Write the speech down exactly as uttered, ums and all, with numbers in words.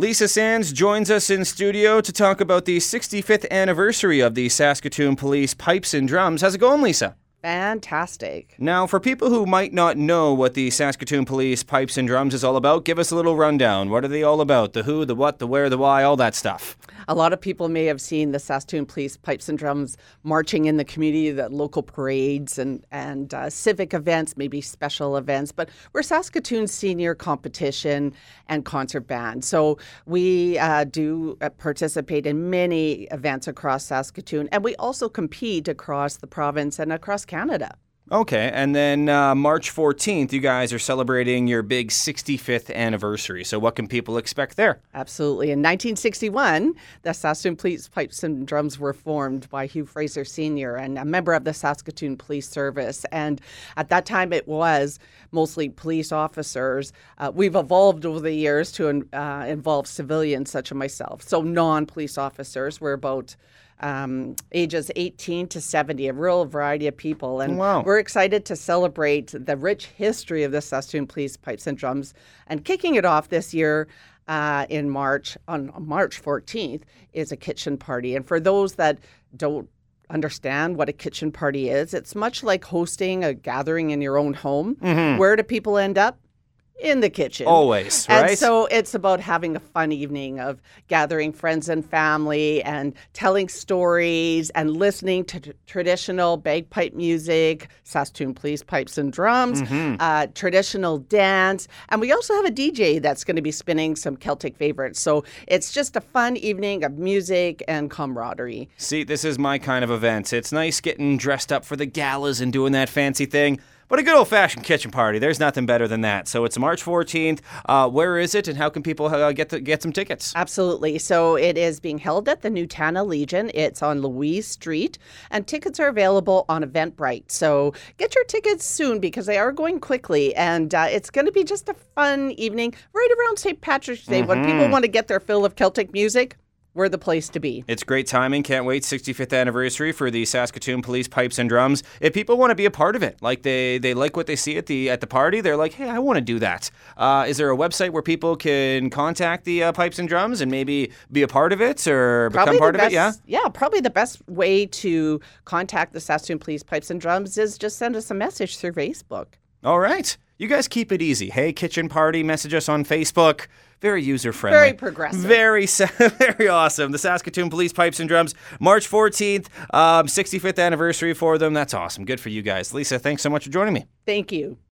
Lisa Sands joins us in studio to talk about the sixty-fifth anniversary of the Saskatoon Police Pipes and Drums. How's it going, Lisa? Fantastic. Now, for people who might not know what the Saskatoon Police Pipes and Drums is all about, give us a little rundown. What are they all about? The who, the what, the where, the why, all that stuff. A lot of people may have seen the Saskatoon Police Pipes and Drums marching in the community, the local parades and, and uh, civic events, maybe special events. But we're Saskatoon's senior competition and concert band. So we uh, do uh, participate in many events across Saskatoon, and we also compete across the province and across Canada. Okay, and then uh, March fourteenth, you guys are celebrating your big sixty-fifth anniversary. So what can people expect there? Absolutely. In nineteen sixty-one, the Saskatoon Police Pipes and Drums were formed by Hugh Fraser Senior and a member of the Saskatoon Police Service. And at that time, it was mostly police officers. Uh, we've evolved over the years to uh, involve civilians such as myself. So non-police officers. We're about Um, ages eighteen to seventy, a real variety of people. And wow. We're excited to celebrate the rich history of the Saskatoon Police Pipes and Drums. And kicking it off this year uh, in March, on March fourteenth, is a kitchen party. And for those that don't understand what a kitchen party is, it's much like hosting a gathering in your own home. Mm-hmm. Where do people end up? In the kitchen. Always, right? And so it's about having a fun evening of gathering friends and family and telling stories and listening to t- traditional bagpipe music, Saskatoon Police Pipes and Drums, mm-hmm. uh, traditional dance. And we also have a D J that's going to be spinning some Celtic favorites. So it's just a fun evening of music and camaraderie. See, this is my kind of event. It's nice getting dressed up for the galas and doing that fancy thing. But a good old-fashioned kitchen party, there's nothing better than that. So it's March fourteenth. Uh, where is it, and how can people uh, get the, get some tickets? Absolutely. So it is being held at the Nutana Legion. It's on Louise Street, and tickets are available on Eventbrite. So get your tickets soon because they are going quickly, and uh, it's going to be just a fun evening right around Saint Patrick's Day. Mm-hmm. When people want to get their fill of Celtic music, we're the place to be. It's great timing. Can't wait. sixty-fifth anniversary for the Saskatoon Police Pipes and Drums. If people want to be a part of it, like they, they like what they see at the at the party, they're like, hey, I want to do that. Uh, is there a website where people can contact the uh, Pipes and Drums and maybe be a part of it or probably become part best, of it? Yeah. Yeah, probably the best way to contact the Saskatoon Police Pipes and Drums is just send us a message through Facebook. All right. You guys keep it easy. Hey, kitchen party, message us on Facebook. Very user-friendly. Very progressive. Very, very awesome. The Saskatoon Police Pipes and Drums, March fourteenth, um, sixty-fifth anniversary for them. That's awesome. Good for you guys. Lisa, thanks so much for joining me. Thank you.